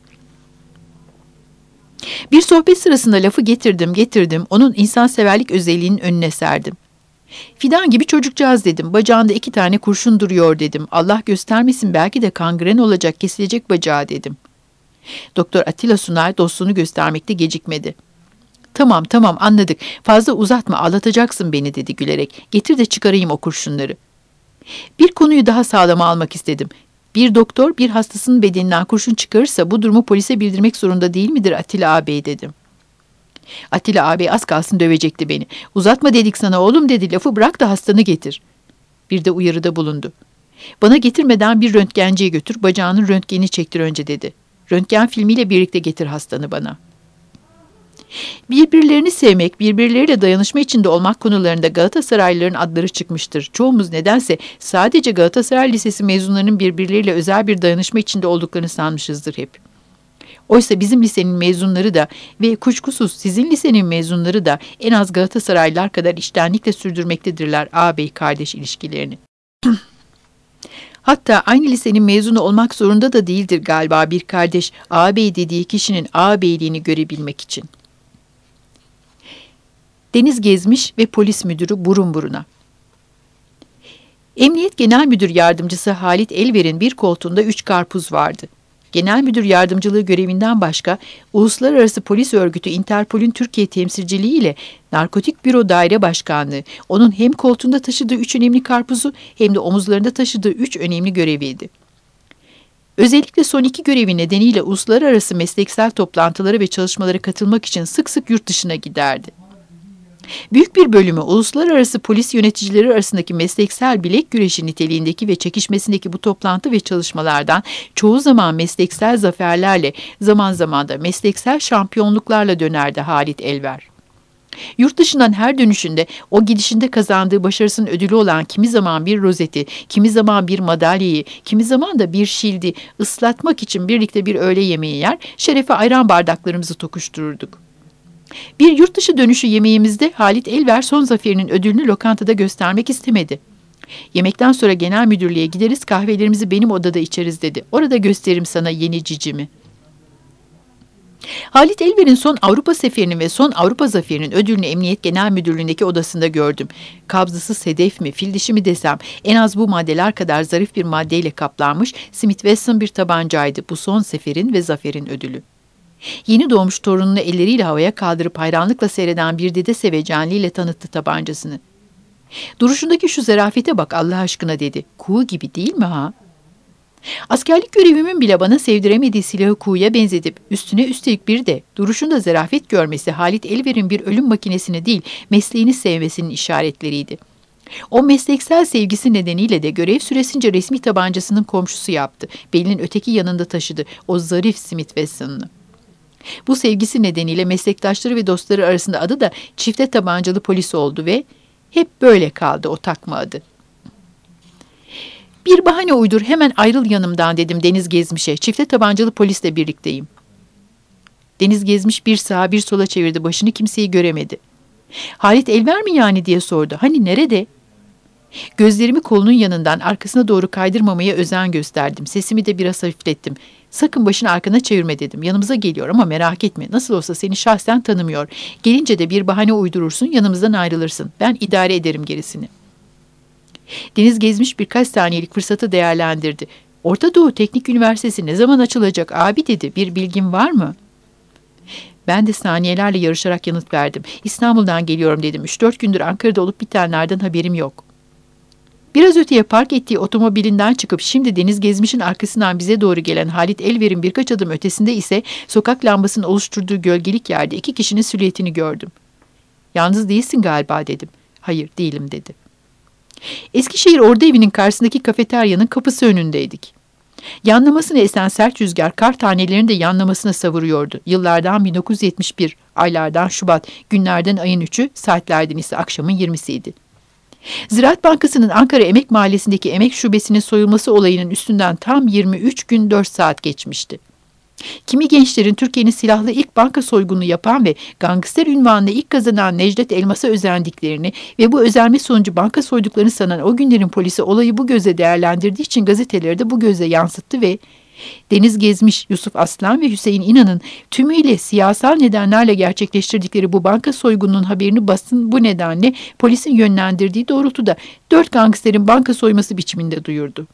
Bir sohbet sırasında lafı getirdim getirdim, onun insanseverlik özelliğinin önüne serdim. Fidan gibi çocukcağız dedim, bacağında iki tane kurşun duruyor dedim, Allah göstermesin belki de kangren olacak, kesilecek bacağı dedim. Doktor Attila Sunay dostluğunu göstermekte gecikmedi. Tamam tamam anladık, fazla uzatma, ağlatacaksın beni dedi gülerek, getir de çıkarayım o kurşunları. Bir konuyu daha sağlama almak istedim. Bir doktor bir hastasının bedeninden kurşun çıkarırsa bu durumu polise bildirmek zorunda değil midir Attila ağabey dedim. Attila ağabey az kalsın dövecekti beni. Uzatma dedik sana oğlum dedi, lafı bırak da hastanı getir. Bir de uyarıda bulundu. Bana getirmeden bir röntgenciye götür, bacağının röntgenini çektir önce dedi. Röntgen filmiyle birlikte getir hastanı bana. Birbirlerini sevmek, birbirleriyle dayanışma içinde olmak konularında Galatasaraylıların adları çıkmıştır. Çoğumuz nedense sadece Galatasaray Lisesi mezunlarının birbirleriyle özel bir dayanışma içinde olduklarını sanmışızdır hep. Oysa bizim lisenin mezunları da ve kuşkusuz sizin lisenin mezunları da en az Galatasaraylılar kadar içtenlikle sürdürmektedirler ağabey kardeş ilişkilerini. Hatta aynı lisenin mezunu olmak zorunda da değildir galiba bir kardeş ağabey dediği kişinin ağabeyliğini görebilmek için. Deniz Gezmiş ve polis müdürü burun buruna. Emniyet Genel Müdür Yardımcısı Halit Elver'in bir koltuğunda üç karpuz vardı. Genel Müdür Yardımcılığı görevinden başka, Uluslararası Polis Örgütü Interpol'ün Türkiye temsilciliği ile Narkotik Büro Daire Başkanlığı, onun hem koltuğunda taşıdığı üç önemli karpuzu hem de omuzlarında taşıdığı üç önemli göreviydi. Özellikle son iki görevi nedeniyle uluslararası mesleksel toplantılara ve çalışmalara katılmak için sık sık yurt dışına giderdi. Büyük bir bölümü uluslararası polis yöneticileri arasındaki mesleksel bilek güreşi niteliğindeki ve çekişmesindeki bu toplantı ve çalışmalardan çoğu zaman mesleksel zaferlerle, zaman zaman da mesleksel şampiyonluklarla dönerdi Halit Elver. Yurt dışından her dönüşünde o gidişinde kazandığı başarısının ödülü olan kimi zaman bir rozeti, kimi zaman bir madalyayı, kimi zaman da bir şildi ıslatmak için birlikte bir öğle yemeği yer, şerefe ayran bardaklarımızı tokuştururduk. Bir yurt dışı dönüşü yemeğimizde Halit Elver son zaferinin ödülünü lokantada göstermek istemedi. Yemekten sonra genel müdürlüğe gideriz, kahvelerimizi benim odada içeriz dedi. Orada gösteririm sana yeni cicimi. Halit Elver'in son Avrupa seferinin ve son Avrupa zaferinin ödülünü Emniyet Genel Müdürlüğü'ndeki odasında gördüm. Kabzısı sedef mi, fil dişi mi desem, en az bu maddeler kadar zarif bir maddeyle kaplanmış Smith Wesson bir tabancaydı bu son seferin ve zaferin ödülü. Yeni doğmuş torununu elleriyle havaya kaldırıp hayranlıkla seyreden bir dede sevecenliğiyle tanıttı tabancasını. Duruşundaki şu zarafete bak Allah aşkına dedi. Kuğu gibi değil mi ha? Askerlik görevimin bile bana sevdiremediği silahı kuğuya benzetip üstüne üstelik bir de duruşunda zarafet görmesi Halit Elver'in bir ölüm makinesini değil mesleğini sevmesinin işaretleriydi. O mesleksel sevgisi nedeniyle de görev süresince resmi tabancasının komşusu yaptı. Belinin öteki yanında taşıdı o zarif Smith Wesson'ını. Bu sevgisi nedeniyle meslektaşları ve dostları arasında adı da çifte tabancalı polis oldu ve hep böyle kaldı o takma adı. Bir bahane uydur, hemen ayrıl yanımdan dedim Deniz Gezmiş'e. Çifte tabancalı polisle birlikteyim. Deniz Gezmiş bir sağa bir sola çevirdi başını, kimseyi göremedi. Halit Elver mi yani diye sordu. Hani nerede? Gözlerimi kolunun yanından arkasına doğru kaydırmamaya özen gösterdim. Sesimi de biraz hafiflettim. Sakın başını arkana çevirme dedim. Yanımıza geliyor ama merak etme. Nasıl olsa seni şahsen tanımıyor. Gelince de bir bahane uydurursun, yanımızdan ayrılırsın. Ben idare ederim gerisini. Deniz Gezmiş birkaç saniyelik fırsatı değerlendirdi. Orta Doğu Teknik Üniversitesi ne zaman açılacak abi dedi. Bir bilgin var mı? Ben de saniyelerle yarışarak yanıt verdim. İstanbul'dan geliyorum dedim. Üç dört gündür Ankara'da olup bitenlerden haberim yok. Biraz öteye park ettiği otomobilinden çıkıp şimdi Deniz Gezmiş'in arkasından bize doğru gelen Halit Elver'in birkaç adım ötesinde ise sokak lambasının oluşturduğu gölgelik yerde iki kişinin silüetini gördüm. Yalnız değilsin galiba dedim. Hayır değilim dedi. Eskişehir Ordu Evi'nin karşısındaki kafeteryanın kapısı önündeydik. Yanlamasına esen sert rüzgar kar tanelerini de yanlamasına savuruyordu. Yıllardan bin dokuz yüz yetmiş bir, aylardan Şubat, günlerden ayın üçü, saatlerden ise akşamın yirmisiydi. Ziraat Bankası'nın Ankara Emek Mahallesi'ndeki emek şubesinin soyulması olayının üstünden tam yirmi üç gün dört saat geçmişti. Kimi gençlerin Türkiye'nin silahlı ilk banka soygununu yapan ve gangster ünvanını ilk kazanan Necdet Elmas'a özendiklerini ve bu özenme sonucu banka soyduklarını sanan o günlerin polisi olayı bu gözle değerlendirdiği için gazeteleri de bu gözle yansıttı ve Deniz Gezmiş, Yusuf Aslan ve Hüseyin İnan'ın tümüyle siyasal nedenlerle gerçekleştirdikleri bu banka soygununun haberini basın bu nedenle polisin yönlendirdiği doğrultuda dört gangsterin banka soyması biçiminde duyurdu.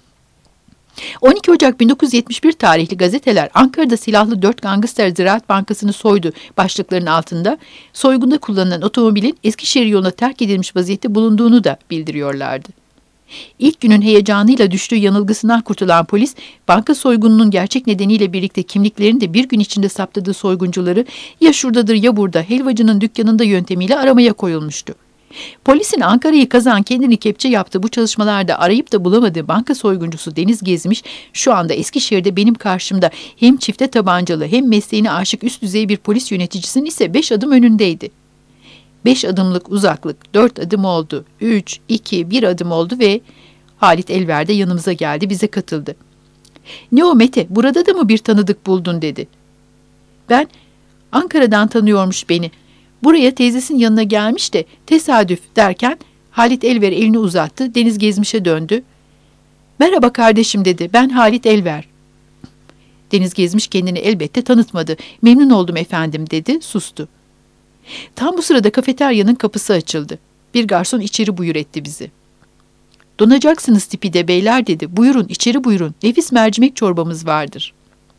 on iki Ocak bin dokuz yüz yetmiş bir tarihli gazeteler Ankara'da silahlı dört gangster Ziraat Bankası'nı soydu başlıklarının altında soygunda kullanılan otomobilin Eskişehir yoluna terk edilmiş vaziyette bulunduğunu da bildiriyorlardı. İlk günün heyecanıyla düştüğü yanılgısından kurtulan polis, banka soygununun gerçek nedeniyle birlikte kimliklerini de bir gün içinde saptadığı soyguncuları ya şuradadır ya burada helvacının dükkanında yöntemiyle aramaya koyulmuştu. Polisin Ankara'yı kazan kendini kepçe yaptığı bu çalışmalarda arayıp da bulamadığı banka soyguncusu Deniz Gezmiş şu anda Eskişehir'de benim karşımda hem çifte tabancalı hem mesleğine aşık üst düzey bir polis yöneticisinin ise beş adım önündeydi. Beş adımlık uzaklık, dört adım oldu, üç, iki, bir adım oldu ve Halit Elver de yanımıza geldi, bize katıldı. Ne o Mete, burada da mı bir tanıdık buldun dedi. Ben, Ankara'dan tanıyormuş beni. Buraya teyzesinin yanına gelmiş de tesadüf derken Halit Elver elini uzattı, Deniz Gezmiş'e döndü. Merhaba kardeşim dedi, ben Halit Elver. Deniz Gezmiş kendini elbette tanıtmadı. Memnun oldum efendim dedi, sustu. Tam bu sırada kafeteryanın kapısı açıldı. Bir garson içeri buyur etti bizi. Donacaksınız tipi de beyler dedi. Buyurun içeri buyurun. Nefis mercimek çorbamız vardır.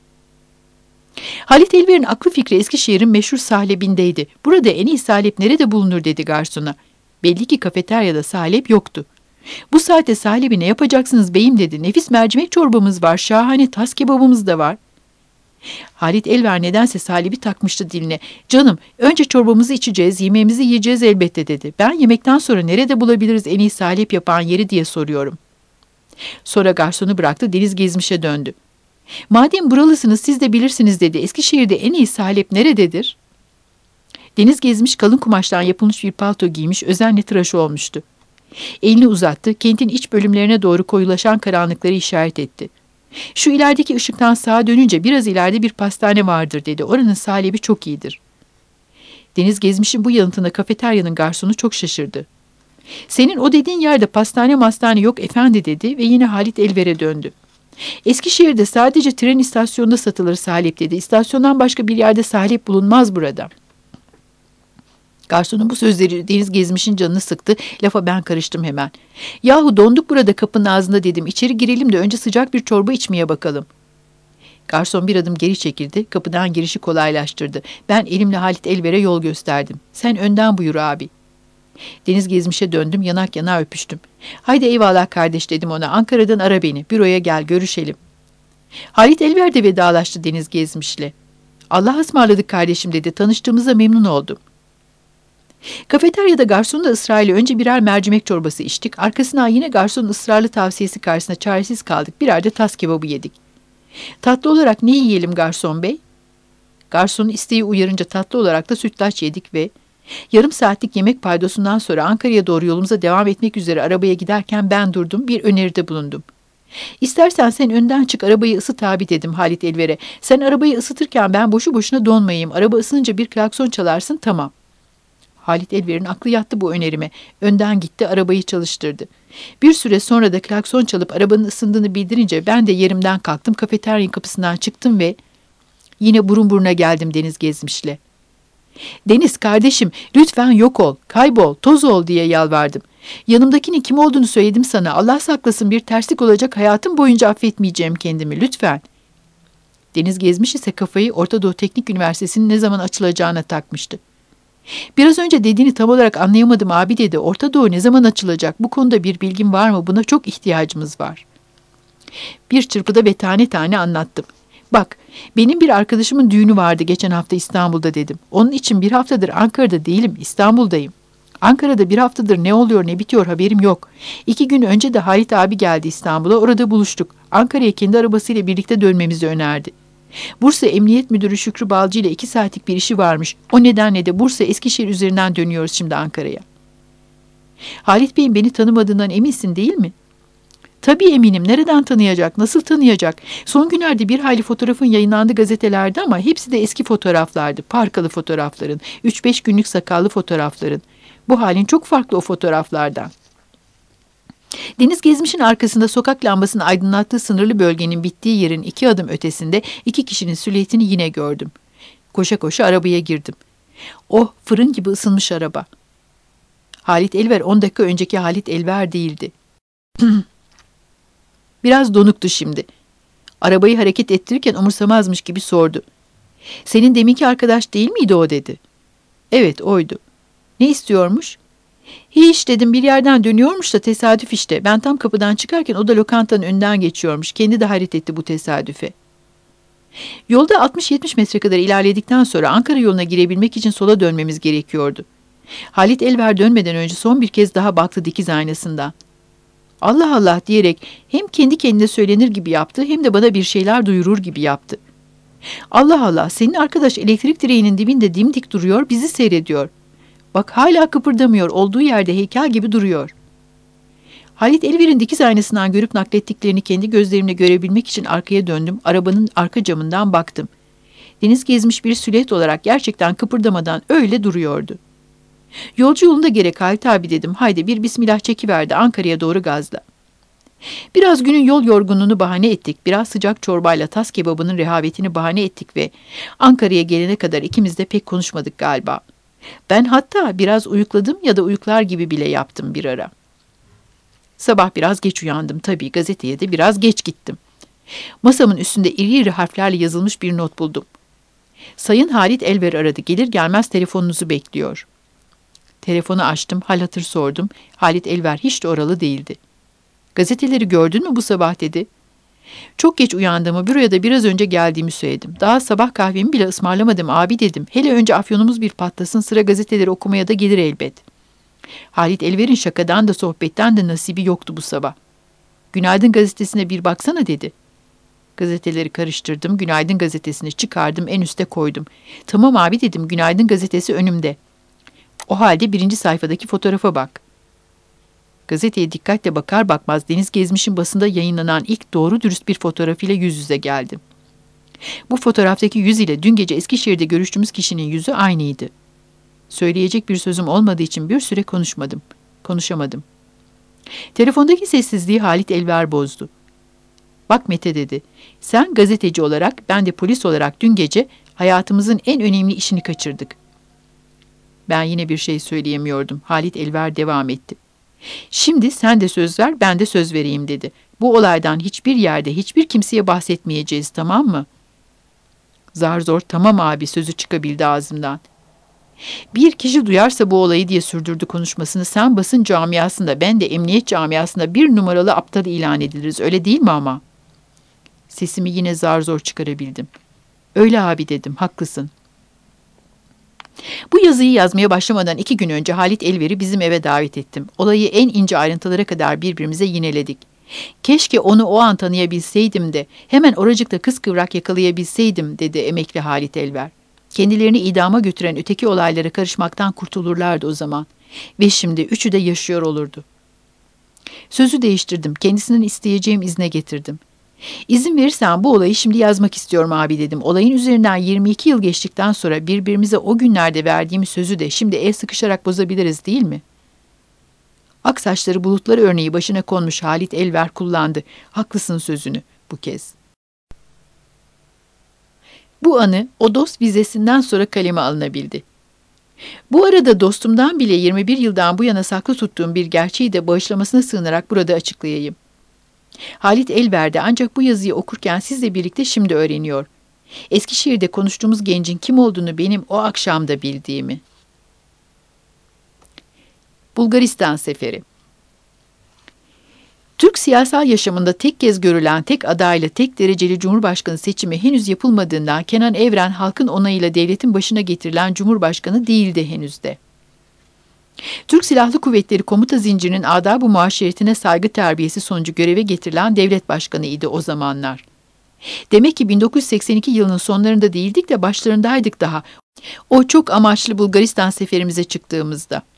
Halit Elver'in aklı fikri Eskişehir'in meşhur sahlebindeydi. Burada en iyi salep nerede bulunur dedi garsona. Belli ki kafeteryada salep yoktu. Bu saate salebi ne yapacaksınız beyim dedi. Nefis mercimek çorbamız var. Şahane tas kebabımız da var. Halit Elver nedense salebi takmıştı diline. Canım önce çorbamızı içeceğiz, yemeğimizi yiyeceğiz elbette dedi. Ben yemekten sonra nerede bulabiliriz en iyi salep yapan yeri diye soruyorum. Sonra garsonu bıraktı, Deniz Gezmiş'e döndü. Madem buralısınız siz de bilirsiniz dedi. Eskişehir'de en iyi salep nerededir? Deniz Gezmiş kalın kumaştan yapılmış bir palto giymiş, özenle tıraşı olmuştu. Elini uzattı, kentin iç bölümlerine doğru koyulaşan karanlıkları işaret etti. Şu ilerideki ışıktan sağa dönünce biraz ileride bir pastane vardır dedi. Oranın salebi çok iyidir. Deniz Gezmiş'in bu yanıtına kafeteryanın garsonu çok şaşırdı. Senin o dediğin yerde pastane mastane yok efendi dedi ve yine Halit Elver'e döndü. Eskişehir'de sadece tren istasyonunda satılır salep dedi. İstasyondan başka bir yerde salep bulunmaz burada. Garsonun bu sözleri Deniz Gezmiş'in canını sıktı. Lafa ben karıştım hemen. Yahu donduk burada kapının ağzında dedim. İçeri girelim de önce sıcak bir çorba içmeye bakalım. Garson bir adım geri çekildi. Kapıdan girişi kolaylaştırdı. Ben elimle Halit Elver'e yol gösterdim. Sen önden buyur abi. Deniz Gezmiş'e döndüm. Yanak yana öpüştüm. Haydi eyvallah kardeş dedim ona. Ankara'dan ara beni. Büroya gel görüşelim. Halit Elver de vedalaştı Deniz Gezmiş'le. Allah'a ısmarladık kardeşim dedi. Tanıştığımıza memnun oldum. Kafeteryada garsonun da ısrarıyla önce birer mercimek çorbası içtik. Arkasından yine garsonun ısrarlı tavsiyesi karşısında çaresiz kaldık. Birer de tas kebabı yedik. Tatlı olarak ne yiyelim garson bey? Garsonun isteği uyarınca tatlı olarak da sütlaç yedik ve Yarım saatlik yemek paydosundan sonra Ankara'ya doğru yolumuza devam etmek üzere arabaya giderken ben durdum, bir öneride bulundum. İstersen sen önden çık, arabayı ısıt abi dedim Halit Elver'e. Sen arabayı ısıtırken ben boşu boşuna donmayayım. Araba ısınınca bir klakson çalarsın, tamam. Halit Elver'in aklı yattı bu önerime. Önden gitti, arabayı çalıştırdı. Bir süre sonra da klakson çalıp arabanın ısındığını bildirince ben de yerimden kalktım, kafeteryanın kapısından çıktım ve yine burun buruna geldim Deniz Gezmiş'le. Deniz kardeşim, lütfen yok ol, kaybol, toz ol diye yalvardım. Yanımdakinin kim olduğunu söyledim sana. Allah saklasın, bir terslik olacak, hayatım boyunca affetmeyeceğim kendimi, lütfen. Deniz Gezmiş ise kafayı Orta Doğu Teknik Üniversitesi'nin ne zaman açılacağına takmıştı. Biraz önce dediğini tam olarak anlayamadım abi dedi. Orta Doğu ne zaman açılacak? Bu konuda bir bilgin var mı? Buna çok ihtiyacımız var. Bir çırpıda ve tane tane anlattım. Bak, benim bir arkadaşımın düğünü vardı geçen hafta İstanbul'da dedim. Onun için bir haftadır Ankara'da değilim, İstanbul'dayım. Ankara'da bir haftadır ne oluyor ne bitiyor haberim yok. İki gün önce de Halit abi geldi İstanbul'a, orada buluştuk. Ankara'ya kendi arabasıyla birlikte dönmemizi önerdi. Bursa Emniyet Müdürü Şükrü Balcı ile iki saatlik bir işi varmış. O nedenle de Bursa Eskişehir üzerinden dönüyoruz şimdi Ankara'ya. Halit Bey'in beni tanımadığından eminsin değil mi? Tabii eminim. Nereden tanıyacak? Nasıl tanıyacak? Son günlerde bir hayli fotoğrafın yayınlandı gazetelerde ama hepsi de eski fotoğraflardı. Parkalı fotoğrafların, üç beş günlük sakallı fotoğrafların. Bu halin çok farklı o fotoğraflardan. Deniz Gezmiş'in arkasında sokak lambasının aydınlattığı sınırlı bölgenin bittiği yerin iki adım ötesinde iki kişinin silüetini yine gördüm. Koşa koşa arabaya girdim. Oh, fırın gibi ısınmış araba. Halit Elver on dakika önceki Halit Elver değildi. Biraz donuktu şimdi. Arabayı hareket ettirirken umursamazmış gibi sordu. Senin deminki arkadaş değil miydi o dedi. Evet oydu. Ne istiyormuş? Hiç dedim, bir yerden dönüyormuş da tesadüf işte. Ben tam kapıdan çıkarken o da lokantanın önünden geçiyormuş. Kendi de hayret etti bu tesadüfe. Yolda altmış yetmiş metre kadar ilerledikten sonra Ankara yoluna girebilmek için sola dönmemiz gerekiyordu. Halit Elver dönmeden önce son bir kez daha baktı dikiz aynasından. Allah Allah diyerek hem kendi kendine söylenir gibi yaptı hem de bana bir şeyler duyurur gibi yaptı. Allah Allah, senin arkadaş elektrik direğinin dibinde dimdik duruyor, bizi seyrediyor. Bak hala kıpırdamıyor, olduğu yerde heykel gibi duruyor. Halit Elver'in dikiz aynasından görüp naklettiklerini kendi gözlerimle görebilmek için arkaya döndüm, arabanın arka camından baktım. Deniz Gezmiş bir silüet olarak gerçekten kıpırdamadan öyle duruyordu. Yolcu yolunda gerek Halit abi dedim. Haydi bir bismillah çekiverdi, Ankara'ya doğru gazla. Biraz günün yol yorgunluğunu bahane ettik. Biraz sıcak çorbayla tas kebabının rehavetini bahane ettik ve Ankara'ya gelene kadar ikimiz de pek konuşmadık galiba. Ben hatta biraz uyukladım ya da uyuklar gibi bile yaptım bir ara. Sabah biraz geç uyandım tabii, gazeteye de biraz geç gittim. Masamın üstünde iri iri harflerle yazılmış bir not buldum. Sayın Halit Elver aradı, gelir gelmez telefonunuzu bekliyor. Telefonu açtım, hal hatır sordum. Halit Elver hiç de oralı değildi. Gazeteleri gördün mü bu sabah dedi. Çok geç uyandığımı, büroya da biraz önce geldiğimi söyledim. Daha sabah kahvemi bile ısmarlamadım abi dedim. Hele önce afyonumuz bir patlasın, sıra gazeteleri okumaya da gelir elbet. Halit Elver'in şakadan da sohbetten de nasibi yoktu bu sabah. Günaydın gazetesine bir baksana dedi. Gazeteleri karıştırdım, Günaydın gazetesini çıkardım, en üste koydum. Tamam abi dedim, Günaydın gazetesi önümde. O halde birinci sayfadaki fotoğrafa bak. Gazeteye dikkatle bakar bakmaz Deniz Gezmiş'in basında yayınlanan ilk doğru dürüst bir fotoğrafıyla yüz yüze geldim. Bu fotoğraftaki yüz ile dün gece Eskişehir'de görüştüğümüz kişinin yüzü aynıydı. Söyleyecek bir sözüm olmadığı için bir süre konuşmadım. Konuşamadım. Telefondaki sessizliği Halit Elver bozdu. Bak Mete dedi. Sen gazeteci olarak, ben de polis olarak dün gece hayatımızın en önemli işini kaçırdık. Ben yine bir şey söyleyemiyordum. Halit Elver devam etti. Şimdi sen de söz ver, ben de söz vereyim dedi. Bu olaydan hiçbir yerde, hiçbir kimseye bahsetmeyeceğiz, tamam mı? Zar zor tamam abi sözü çıkabildi ağzımdan. Bir kişi duyarsa bu olayı diye sürdürdü konuşmasını. Sen basın camiasında, ben de emniyet camiasında bir numaralı aptal ilan ediliriz, öyle değil mi ama? Sesimi yine zar zor çıkarabildim. Öyle abi dedim, haklısın. Bu yazıyı yazmaya başlamadan iki gün önce Halit Elver'i bizim eve davet ettim. Olayı en ince ayrıntılara kadar birbirimize yineledik. Keşke onu o an tanıyabilseydim de hemen oracıkta kıskıvrak yakalayabilseydim dedi emekli Halit Elver. Kendilerini idama götüren öteki olaylara karışmaktan kurtulurlardı o zaman. Ve şimdi üçü de yaşıyor olurdu. Sözü değiştirdim. Kendisinden isteyeceğim izne getirdim. İzin verirsen bu olayı şimdi yazmak istiyorum abi dedim. Olayın üzerinden yirmi iki yıl geçtikten sonra birbirimize o günlerde verdiğimiz sözü de şimdi el sıkışarak bozabiliriz değil mi? Aksaçları bulutları örneği başına konmuş Halit Elver kullandı. Haklısın sözünü bu kez. Bu anı o dost vizesinden sonra kaleme alınabildi. Bu arada dostumdan bile yirmi bir yıldan bu yana saklı tuttuğum bir gerçeği de bağışlamasına sığınarak burada açıklayayım. Halit Elver'de ancak bu yazıyı okurken sizle birlikte şimdi öğreniyor. Eskişehir'de konuştuğumuz gencin kim olduğunu benim o akşamda bildiğimi. Bulgaristan Seferi. Türk siyasal yaşamında tek kez görülen tek adayla tek dereceli Cumhurbaşkanı seçimi henüz yapılmadığından Kenan Evren halkın onayıyla devletin başına getirilen Cumhurbaşkanı değildi henüz de. Türk Silahlı Kuvvetleri komuta zincirinin adab-ı muaşeretine saygı terbiyesi sonucu göreve getirilen devlet başkanıydı o zamanlar. Demek ki bin dokuz yüz seksen iki yılının sonlarında değildik de başlarındaydık daha. O çok amaçlı Bulgaristan seferimize çıktığımızda.